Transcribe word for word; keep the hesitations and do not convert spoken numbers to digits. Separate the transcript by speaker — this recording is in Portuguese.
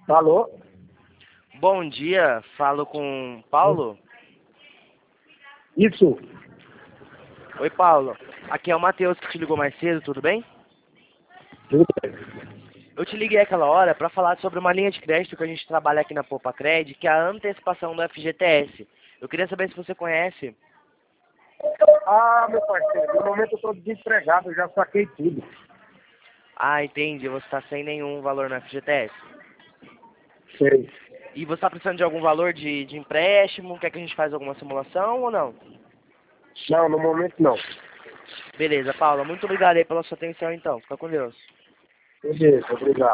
Speaker 1: Alô?
Speaker 2: Bom dia, falo com Paulo.
Speaker 1: Isso.
Speaker 2: Oi, Paulo. Aqui é o Matheus que te ligou mais cedo, tudo bem?
Speaker 1: Tudo bem.
Speaker 2: Eu te liguei aquela hora para falar sobre uma linha de crédito que a gente trabalha aqui na Poupa Cred, que é a antecipação do F G T S. Eu queria saber se você conhece.
Speaker 1: Ah, meu parceiro, no momento eu estou desempregado, eu já saquei tudo.
Speaker 2: Ah, entendi. Você está sem nenhum valor no F G T S.
Speaker 1: Sei.
Speaker 2: E você está precisando de algum valor de, de empréstimo? Quer que a gente faça alguma simulação ou não?
Speaker 1: Não, no momento não.
Speaker 2: Beleza, Paula. Muito obrigado aí pela sua atenção, então. Fica com Deus.
Speaker 1: Beleza, obrigado.